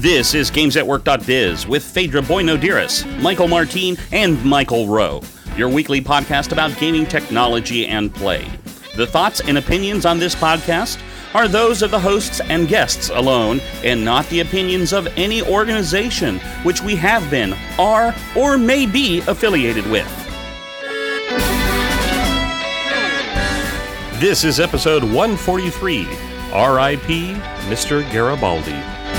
This is GamesAtWork.biz with Phaedra Boynodiris, Michael Martin, and Michael Rowe, your weekly podcast about gaming technology and play. The thoughts and opinions on this podcast are those of the hosts and guests alone, and not the opinions of any organization which we have been, are, or may be affiliated with. This is episode 143, R.I.P. Mr. Garibaldi.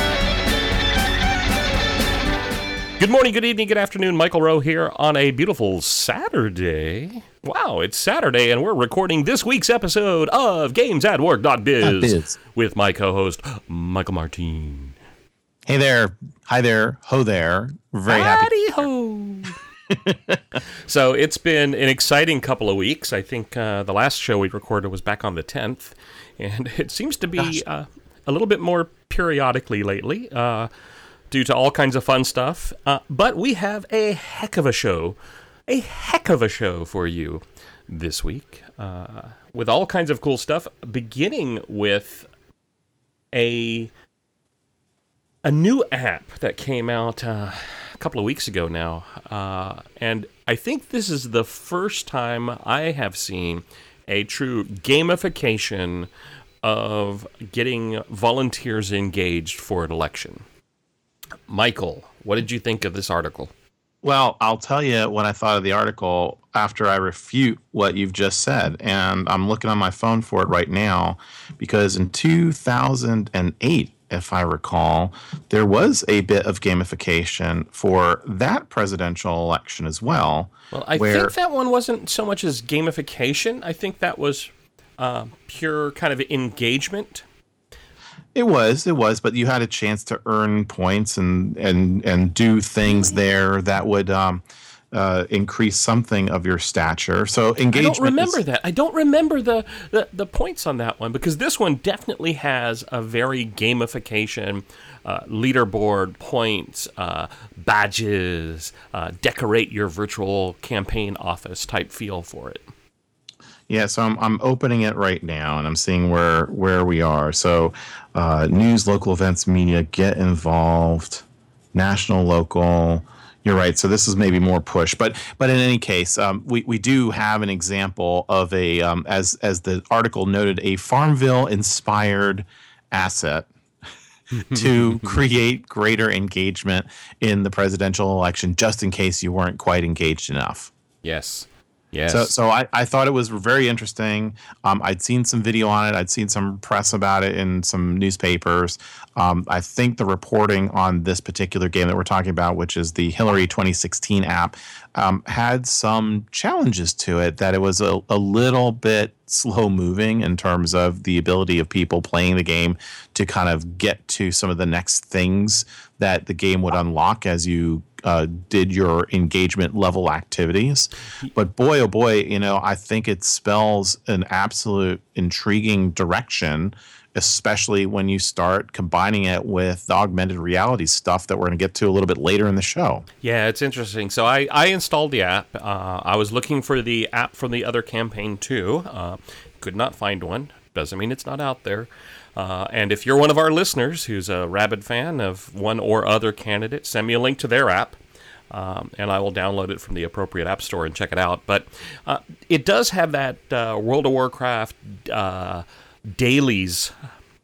Good morning, good evening, good afternoon. Michael Rowe here on a beautiful Saturday. Wow, it's Saturday, and we're recording this week's episode of GamesAtWork.biz with my co-host, Michael Martin. Hey there. Hi there. Ho there. Very happy. Howdy-ho. So it's been an exciting couple of weeks. I think the last show we recorded was back on the 10th, and it seems to be a little bit more periodically lately. Due to all kinds of fun stuff. But we have a heck of a show for you this week, with all kinds of cool stuff, beginning with a new app that came out a couple of weeks ago now. And I think this is the first time I have seen a true gamification of getting volunteers engaged for an election. Michael, what did you think of this article? Well, I'll tell you what I thought of the article after I refute what you've just said. And I'm looking on my phone for it right now because in 2008, if I recall, there was a bit of gamification for that presidential election as well. Well, I think that one wasn't so much as gamification. I think that was pure kind of engagement. It was, but you had a chance to earn points and do things there that would increase something of your stature. So engagement. I don't remember the points on that one, because this one definitely has a very gamification, leaderboard points, badges, decorate your virtual campaign office type feel for it. Yeah, so I'm opening it right now, and I'm seeing where we are. So news, local events, media, get involved, national, local. You're right. So this is maybe more push. But in any case, we do have an example of a, as the article noted, a Farmville-inspired asset to create greater engagement in the presidential election, just in case you weren't quite engaged enough. Yes. Yes. So I thought it was very interesting. I'd seen some video on it. I'd seen some press about it in some newspapers. I think the reporting on this particular game that we're talking about, which is the Hillary 2016 app, had some challenges to it, that it was a little bit slow moving in terms of the ability of people playing the game to kind of get to some of the next things that the game would unlock as you did your engagement level activities. But boy, oh boy, I think it spells an absolute intriguing direction, especially when you start combining it with the augmented reality stuff that we're going to get to a little bit later in the show. Yeah, it's interesting. So I installed the app. I was looking for the app from the other campaign too. Could not find one. Doesn't mean it's not out there. And if you're one of our listeners who's a rabid fan of one or other candidate, send me a link to their app, and I will download it from the appropriate app store and check it out. But it does have that World of Warcraft dailies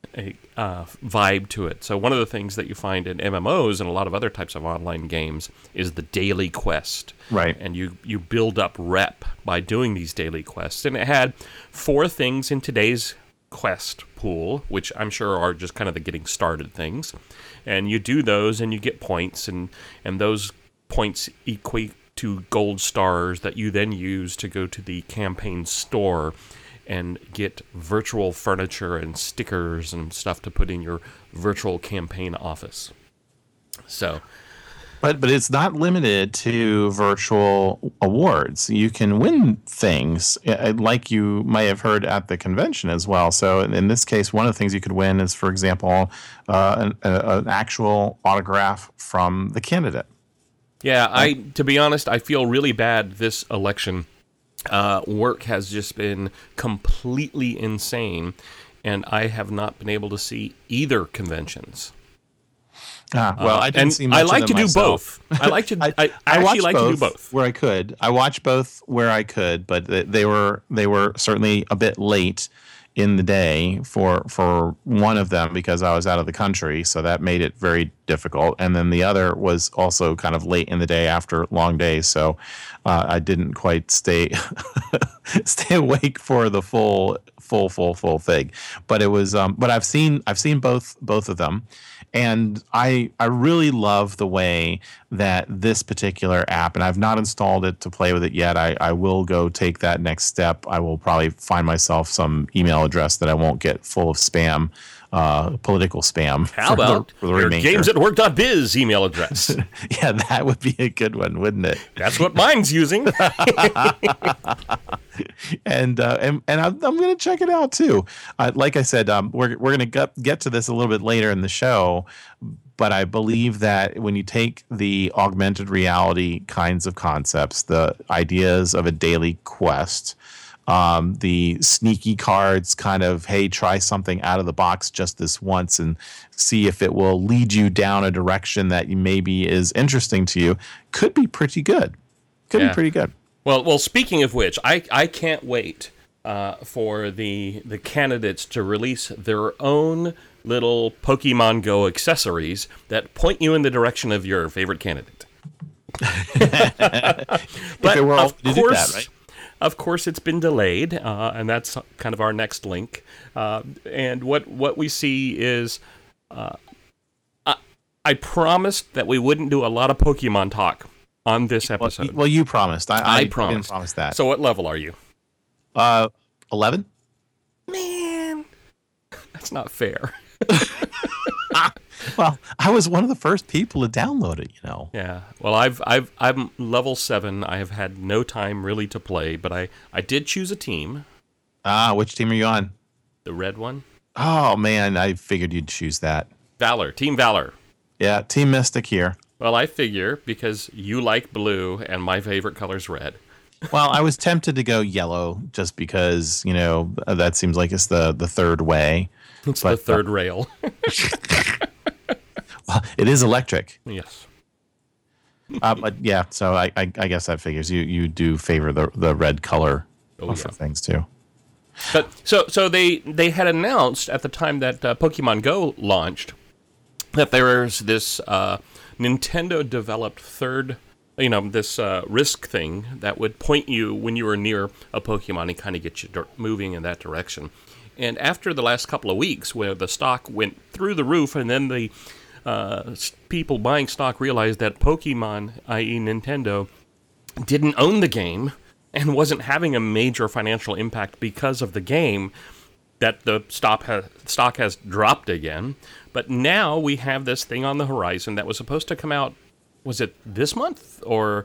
vibe to it. So one of the things that you find in MMOs and a lot of other types of online games is the daily quest. Right. And you build up rep by doing these daily quests. And it had 4 things in today's quest pool, which I'm sure are just kind of the getting started things. And you do those and you get points, and those points equate to gold stars that you then use to go to the campaign store and get virtual furniture and stickers and stuff to put in your virtual campaign office. So, but it's not limited to virtual awards. You can win things like you may have heard at the convention as well. So in this case, one of the things you could win is, for example, an actual autograph from the candidate. Yeah, to be honest, I feel really bad this election. Work has just been completely insane, and I have not been able to see either conventions. Well, I didn't see much I like of to them do myself. both. I like to. I I actually watched like to do both. where I could. I watched both where I could, but they were certainly a bit late in the day for one of them because I was out of the country, so that made it very difficult. And then the other was also kind of late in the day after long days, so I didn't quite stay stay awake for the full thing. But it was. But I've seen both of them. And I really love the way that this particular app, and I've not installed it to play with it yet. I will go take that next step. I will probably find myself some email address that I won't get full of spam, political spam. How about for the your remainder. gamesatwork.biz email address? Yeah, that would be a good one, wouldn't it? That's what mine's using. And I'm going to check it out too. Like I said, we're going to get to this a little bit later in the show, but I believe that when you take the augmented reality kinds of concepts, the ideas of a daily quest, the sneaky cards kind of, hey, try something out of the box just this once and see if it will lead you down a direction that maybe is interesting to you, could be pretty good. Could be pretty good. Well. Speaking of which, I can't wait for the candidates to release their own little Pokemon Go accessories that point you in the direction of your favorite candidate. But of course, it's been delayed, and that's kind of our next link. And what we see is, I promised that we wouldn't do a lot of Pokemon talk on this episode. Well, you promised. I promised. Didn't promise that. So what level are you? 11? Man, that's not fair. Well, I was one of the first people to download it, you know. Yeah. Well, I'm level 7. I have had no time really to play, but I did choose a team. Which team are you on? The red one. Oh man, I figured you'd choose that. Valor. Team Valor. Yeah, Team Mystic here. Well, I figure because you like blue and my favorite color's red. Well, I was tempted to go yellow just because, you know, that seems like it's the third way. It's the third rail. Well, it is electric. Yes. But yeah, so I guess that figures you do favor the red color for things too. But so they had announced at the time that Pokemon Go launched that there is this Nintendo developed third, this Risk thing that would point you when you were near a Pokemon and kind of get you moving in that direction. And after the last couple of weeks where the stock went through the roof and then the people buying stock realized that Pokemon, i.e. Nintendo, didn't own the game and wasn't having a major financial impact because of the game, that the stock has dropped again. But now we have this thing on the horizon that was supposed to come out, was it this month or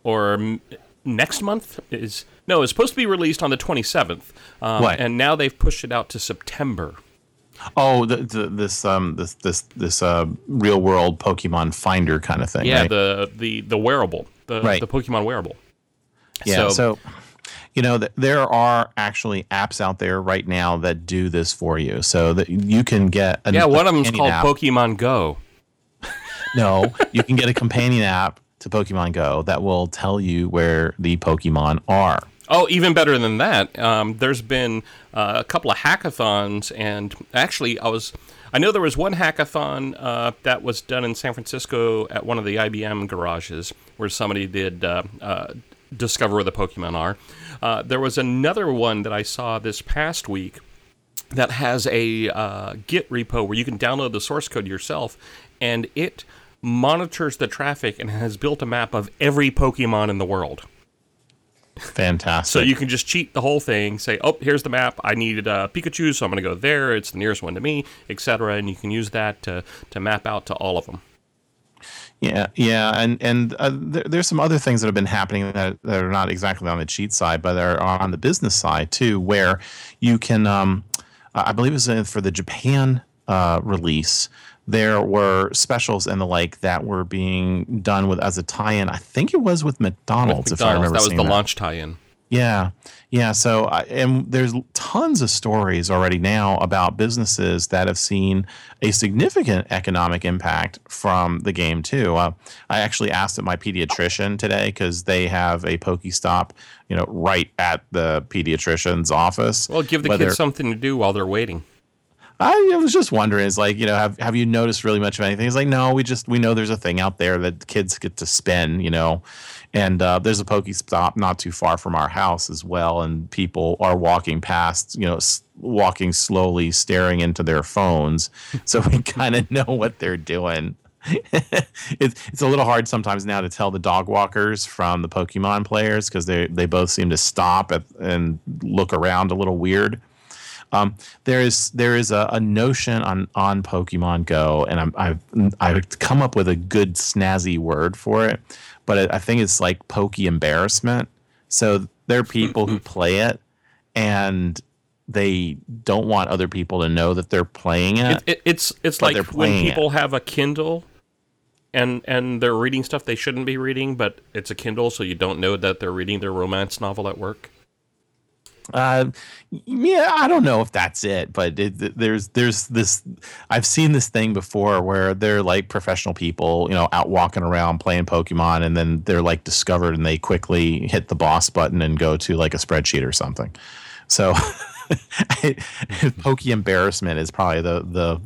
next month? It's supposed to be released on the 27th. And now they've pushed it out to September. Oh, this real world Pokemon Finder kind of thing. Yeah, right? the wearable, the Pokemon wearable. Yeah. So there are actually apps out there right now that do this for you, so that you can get one of them is called Pokemon Go. No, you can get a companion app to Pokemon Go that will tell you where the Pokemon are. Oh, even better than that. There's been a couple of hackathons, and actually, I know there was one hackathon that was done in San Francisco at one of the IBM garages where somebody did discover where the Pokemon are. There was another one that I saw this past week that has a Git repo where you can download the source code yourself, and it monitors the traffic and has built a map of every Pokemon in the world. Fantastic. So you can just cheat the whole thing, say, oh, here's the map. I needed a Pikachu, so I'm going to go there. It's the nearest one to me, etc. And you can use that to map out to all of them. Yeah, and there's some other things that have been happening that are not exactly on the cheat side, but are on the business side too, where you can, I believe it was for the Japan release, there were specials and the like that were being done as a tie-in. I think it was with McDonald's, if I remember. That was the launch tie-in. Yeah, yeah. So, and there's tons of stories already now about businesses that have seen a significant economic impact from the game too. I actually asked at my pediatrician today because they have a Pokestop, right at the pediatrician's office. Well, give the kids something to do while they're waiting. I was just wondering, is like, have you noticed really much of anything? He's like, no, we know there's a thing out there that kids get to spin, and there's a Pokestop not too far from our house as well, and people are walking past, walking slowly, staring into their phones, so we kind of know what they're doing. It's a little hard sometimes now to tell the dog walkers from the Pokemon players because they both seem to stop and look around a little weird. There is a notion on Pokemon Go, and I've come up with a good snazzy word for it, but I think it's like Poke embarrassment. So there are people who play it, and they don't want other people to know that they're playing it. It's like when people have a Kindle, and they're reading stuff they shouldn't be reading, but it's a Kindle, so you don't know that they're reading their romance novel at work. Yeah, I don't know if that's it, but there's this. I've seen this thing before where they're like professional people, out walking around playing Pokemon, and then they're like discovered, and they quickly hit the boss button and go to like a spreadsheet or something. So, Poke embarrassment is probably the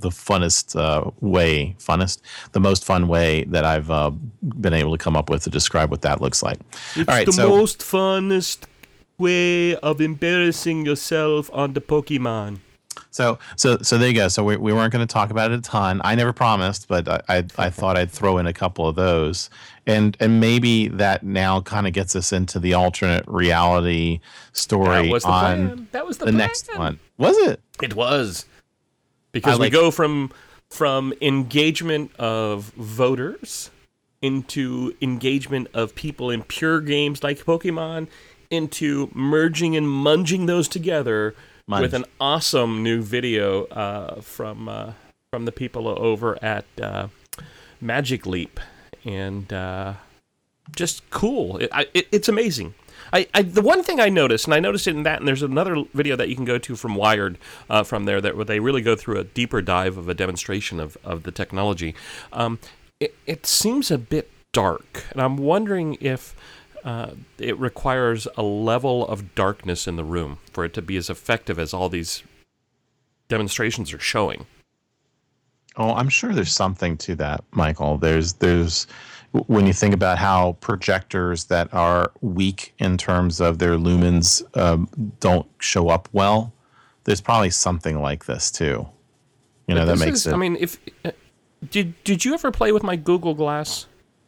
most fun way that I've been able to come up with to describe what that looks like. It's most funnest way of embarrassing yourself on the Pokemon. So there you go. So we weren't going to talk about it a ton. I never promised, but I thought I'd throw in a couple of those, and maybe that now kind of gets us into the alternate reality story on that was the next one. Was it? It was, because we go from engagement of voters into engagement of people in pure games like Pokemon, into merging and munging those together with an awesome new video from the people over at Magic Leap, and just cool. It's amazing. The one thing I noticed, and I noticed it in that, and there's another video that you can go to from Wired from there where they really go through a deeper dive of a demonstration of the technology. It seems a bit dark, and I'm wondering if it requires a level of darkness in the room for it to be as effective as all these demonstrations are showing. Oh, I'm sure there's something to that, Michael. There's when you think about how projectors that are weak in terms of their lumens don't show up well, there's probably something like this too. That makes it. I mean, if did you ever play with my Google Glass?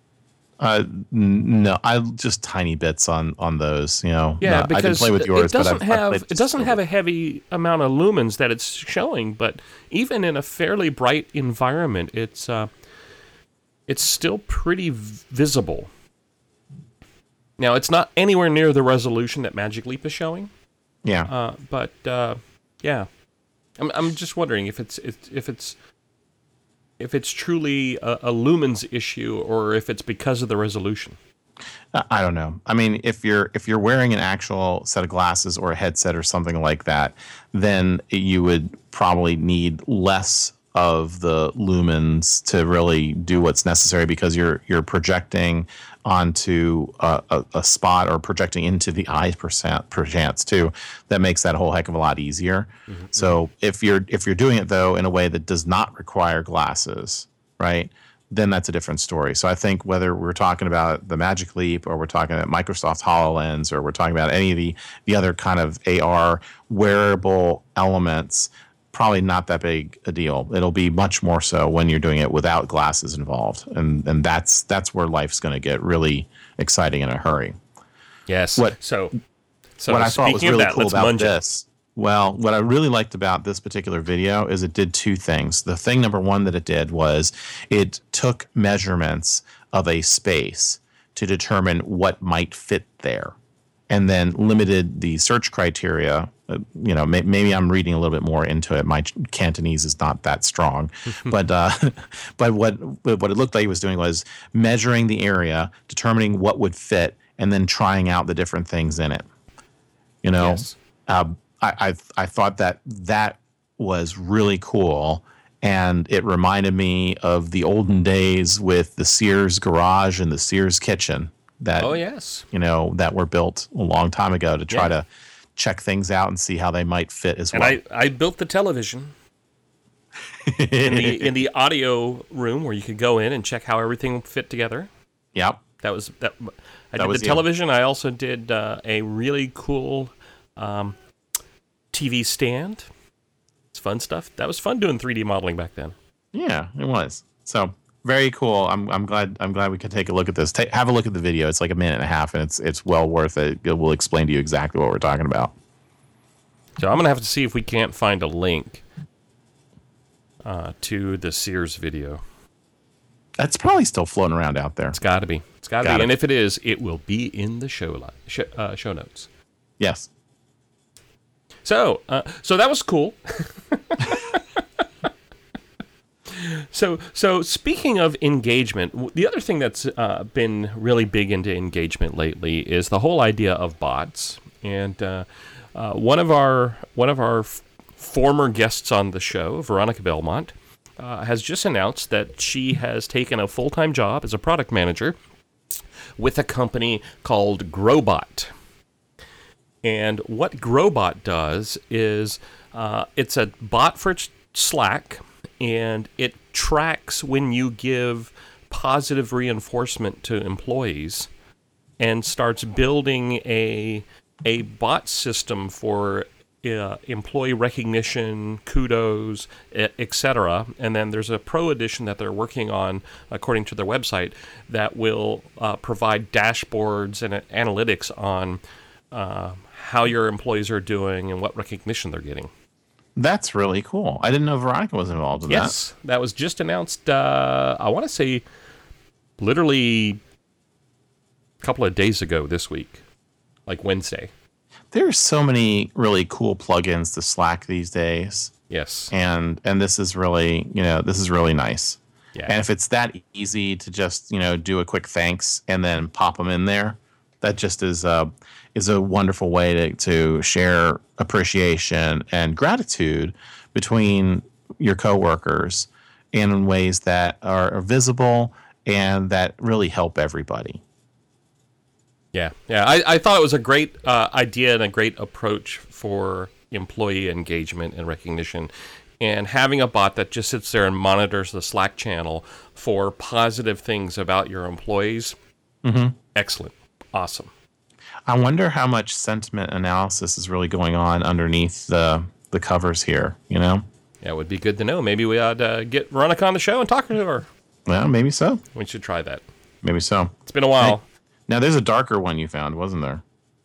No, I just tiny bits on those. Yeah, because I can play with yours, it doesn't have a heavy amount of lumens that it's showing. But even in a fairly bright environment, it's still pretty visible. Now, it's not anywhere near the resolution that Magic Leap is showing. Yeah, but yeah, I'm just wondering if it's truly a lumens issue or if it's because of the resolution. I don't know. I mean, if you're wearing an actual set of glasses or a headset or something like that, then you would probably need less of the lumens to really do what's necessary, because you're projecting onto a spot or projecting into the eye perchance too. That makes that a whole heck of a lot easier. Mm-hmm. So if you're doing it though in a way that does not require glasses, right, then that's a different story. So I think whether we're talking about the Magic Leap or we're talking about Microsoft HoloLens or we're talking about any of the other kind of AR wearable elements, probably not that big a deal. It'll be much more so when you're doing it without glasses involved, and that's where life's going to get really exciting in a hurry. Yes. So what I thought was really cool about this. Well, what I really liked about this particular video is it did two things. The thing number one that it did was it took measurements of a space to determine what might fit there, and then limited the search criteria. Maybe I'm reading a little bit more into it. My Cantonese is not that strong, but what it looked like he was doing was measuring the area, determining what would fit, and then trying out the different things in it. You know, Yes. I thought that was really cool, and it reminded me of the olden days with the Sears garage and the Sears kitchen that Oh, yes. that were built a long time ago to try to check things out and see how they might fit as well. And I built the television in the audio room where you could go in and check how everything fit together. Yep. I did the television. I also did a really cool TV stand. It's fun stuff. That was fun doing 3D modeling back then. Yeah, it was. So very cool. I'm glad we could take a look at this. Have a look at the video. It's like a minute and a half, and it's well worth it. It will explain to you exactly what we're talking about. So I'm gonna have to see if we can't find a link to the Sears video. That's probably still floating around out there. It's got to be. It's got to be. And if it is, it will be in the show notes. Yes. So that was cool. So speaking of engagement, the other thing that's been really big into engagement lately is the whole idea of bots. And one of our former guests on the show, Veronica Belmont, has just announced that she has taken a full-time job as a product manager with a company called Growbot. And what Growbot does is it's a bot for Slack, and it tracks when you give positive reinforcement to employees and starts building a bot system for employee recognition, kudos, etc. And then there's a pro edition that they're working on, according to their website, that will provide dashboards and analytics on how your employees are doing and what recognition they're getting. That's really cool. I didn't know Veronica was involved in that. Yes, that was just announced, I want to say, literally a couple of days ago this week, like Wednesday. There's so many really cool plugins to Slack these days. Yes. And this is really, really nice. Yeah. And if it's that easy to just, do a quick thanks and then pop them in there, that just is a wonderful way to share appreciation and gratitude between your coworkers in ways that are visible and that really help everybody. Yeah. I thought it was a great idea and a great approach for employee engagement and recognition. And having a bot that just sits there and monitors the Slack channel for positive things about your employees, excellent. Awesome. I wonder how much sentiment analysis is really going on underneath the covers here, Yeah, it would be good to know. Maybe we ought to get Veronica on the show and talk to her. Well, maybe so. We should try that. Maybe so. It's been a while. Hey, now, there's a darker one you found, wasn't there?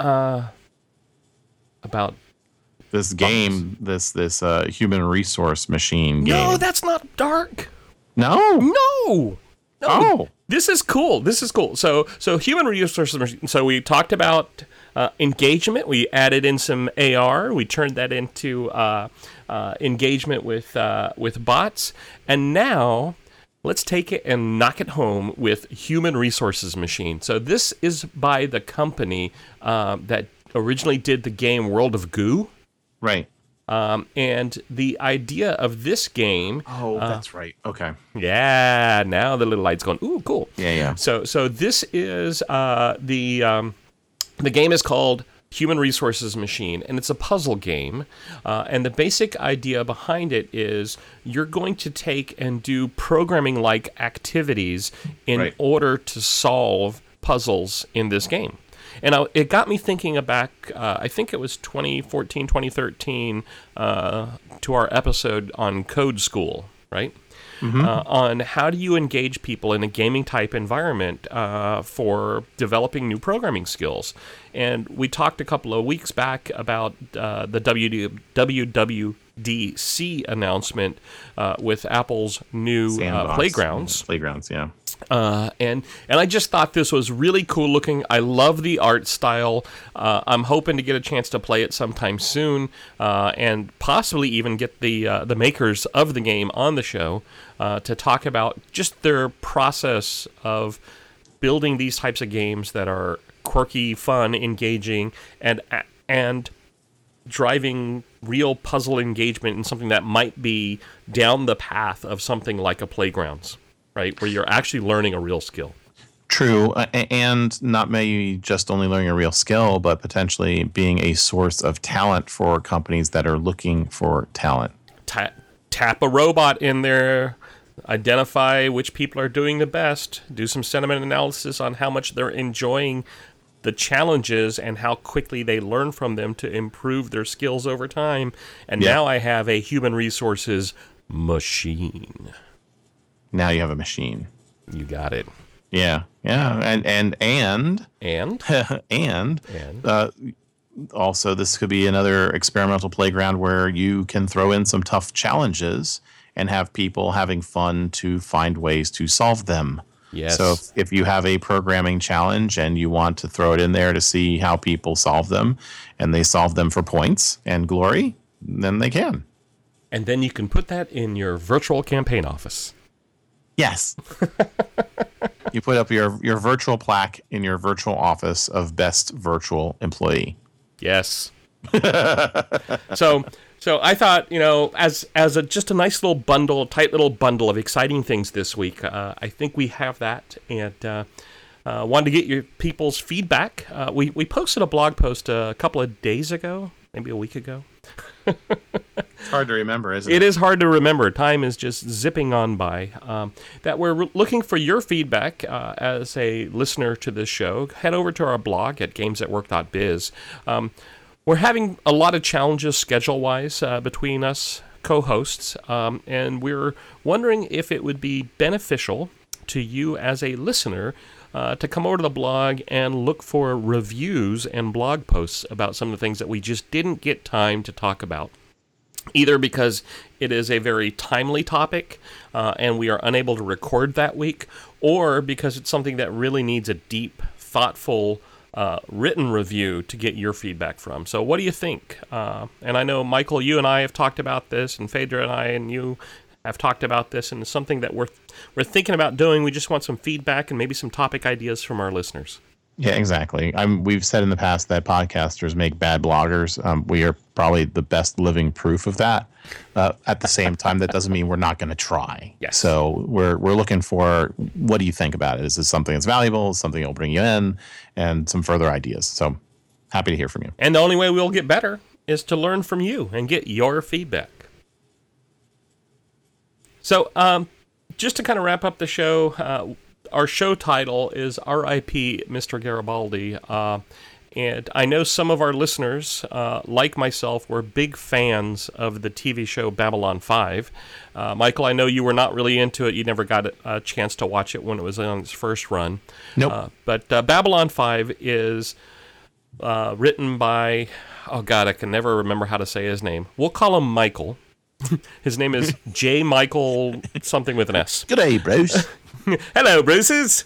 About this game, this human resource machine game. No, that's not dark. No. No. Oh. This is cool. So human resources machine. So we talked about engagement. We added in some AR. We turned that into engagement with bots. And now let's take it and knock it home with human resources machine. So this is by the company that originally did the game World of Goo. Right. And the idea of this game... Oh, that's right. Okay. Yeah, now the little light's going, ooh, cool. Yeah. So this is the game is called Human Resources Machine, and it's a puzzle game. And the basic idea behind it is you're going to take and do programming-like activities in order to solve puzzles in this game. And it got me thinking back, I think it was 2014, 2013, to our episode on Code School, right? On how do you engage people in a gaming-type environment for developing new programming skills. And we talked a couple of weeks back about the WWDC announcement with Apple's new Playgrounds. Playgrounds, yeah. And I just thought this was really cool looking. I love the art style. I'm hoping to get a chance to play it sometime soon, and possibly even get the makers of the game on the show to talk about just their process of building these types of games that are quirky, fun, engaging, and and driving real puzzle engagement in something that might be down the path of something like a Playgrounds, right? Where you're actually learning a real skill. True, and not maybe just only learning a real skill, but potentially being a source of talent for companies that are looking for talent. Tap a robot in there, identify which people are doing the best, do some sentiment analysis on how much they're enjoying the challenges and how quickly they learn from them to improve their skills over time. And now I have a human resources machine. Now you have a machine. You got it. Yeah. And also, this could be another experimental playground where you can throw in some tough challenges and have people having fun to find ways to solve them. Yes. So if you have a programming challenge and you want to throw it in there to see how people solve them, and they solve them for points and glory, then they can. And then you can put that in your virtual campaign office. Yes. You put up your virtual plaque in your virtual office of best virtual employee. Yes. So I thought, as just a nice little bundle, tight little bundle of exciting things this week, I think we have that, and wanted to get your people's feedback. We posted a blog post a couple of days ago, maybe a week ago. It's hard to remember, isn't it? It is hard to remember. Time is just zipping on by. That we're looking for your feedback as a listener to this show. Head over to our blog at gamesthatwork.biz. We're having a lot of challenges schedule-wise between us co-hosts, and we're wondering if it would be beneficial to you as a listener to come over to the blog and look for reviews and blog posts about some of the things that we just didn't get time to talk about. Either because it is a very timely topic and we are unable to record that week, or because it's something that really needs a deep, thoughtful written review to get your feedback from. So what do you think? And I know, Michael, you and I have talked about this, and Phaedra and I and you have talked about this, and it's something that we're thinking about doing. We just want some feedback and maybe some topic ideas from our listeners. Yeah, exactly. We've said in the past that podcasters make bad bloggers. We are probably the best living proof of that. At the same time, that doesn't mean we're not going to try. Yes. So we're looking for, what do you think about it? Is this something that's valuable? Something that will bring you in? And some further ideas. So happy to hear from you. And the only way we'll get better is to learn from you and get your feedback. So just to kind of wrap up the show, our show title is R.I.P. Mr. Garibaldi, and I know some of our listeners, like myself, were big fans of the TV show Babylon 5. Michael, I know you were not really into it. You never got a chance to watch it when it was on its first run. Nope. But Babylon 5 is written by, oh God, I can never remember how to say his name. We'll call him Michael. His name is J. Michael something with an S. Good day, Bruce. Hello, Bruces.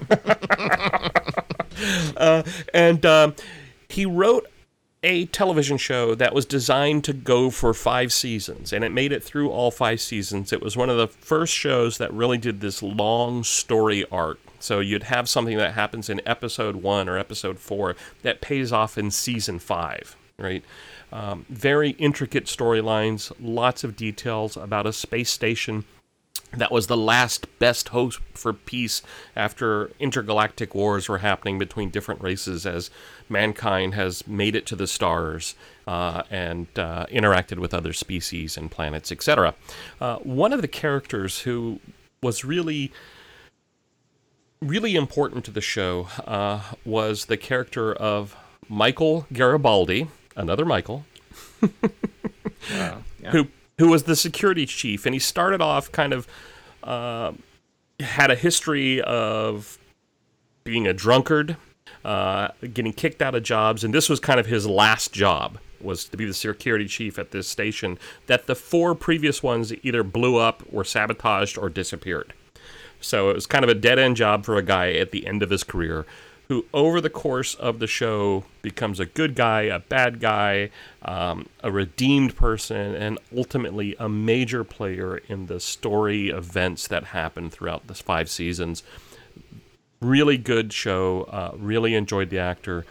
And he wrote a television show that was designed to go for 5 seasons, and it made it through all 5 seasons. It was one of the first shows that really did this long story arc. So you'd have something that happens in episode 1 or episode 4 that pays off in season 5, right? Very intricate storylines, lots of details about a space station that was the last best hope for peace after intergalactic wars were happening between different races as mankind has made it to the stars and interacted with other species and planets, etc. One of the characters who was really important to the show was the character of Michael Garibaldi, another Michael, Wow. Yeah. who was the security chief, and he started off kind of had a history of being a drunkard, getting kicked out of jobs, and this was kind of his last job, was to be the security chief at this station that the 4 previous ones either blew up, were sabotaged, or disappeared. So it was kind of a dead-end job for a guy at the end of his career who, over the course of the show, becomes a good guy, a bad guy, a redeemed person, and ultimately a major player in the story events that happen throughout the 5 seasons. Really good show. Really enjoyed the actor.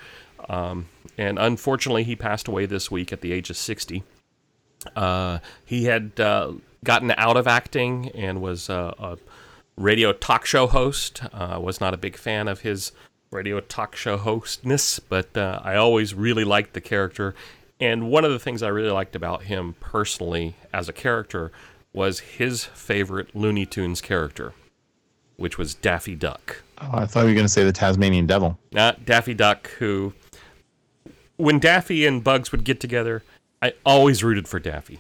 And unfortunately, he passed away this week at the age of 60. He had gotten out of acting and was a radio talk show host. Was not a big fan of his radio talk show hostness, but I always really liked the character. And one of the things I really liked about him personally as a character was his favorite Looney Tunes character, which was Daffy Duck. Oh, I thought you were going to say the Tasmanian Devil. Daffy Duck, who, when Daffy and Bugs would get together, I always rooted for Daffy.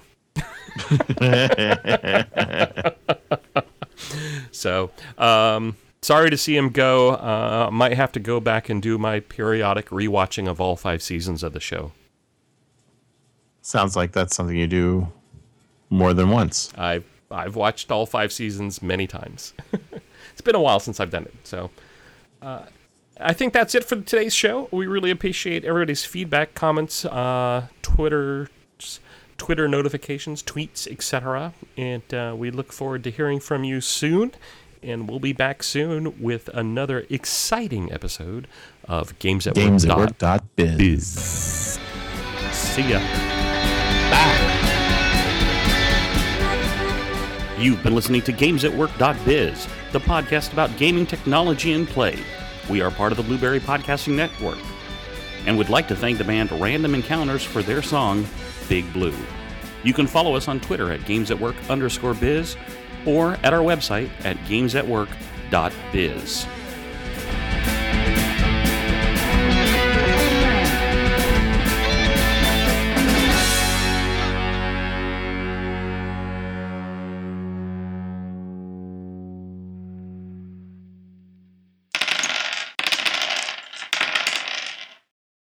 So, sorry to see him go. Might have to go back and do my periodic rewatching of all 5 seasons of the show. Sounds like that's something you do more than once. I've watched all 5 seasons many times. It's been a while since I've done it. So I think that's it for today's show. We really appreciate everybody's feedback, comments, Twitter notifications, tweets, etc. And we look forward to hearing from you soon. And we'll be back soon with another exciting episode of Games at Work.biz. See ya. Bye. You've been listening to GamesAtWork.biz, the podcast about gaming technology and play. We are part of the Blueberry Podcasting Network, and would like to thank the band Random Encounters for their song, Big Blue. You can follow us on Twitter at GamesAtWork_biz, or at our website at GamesAtWork.biz.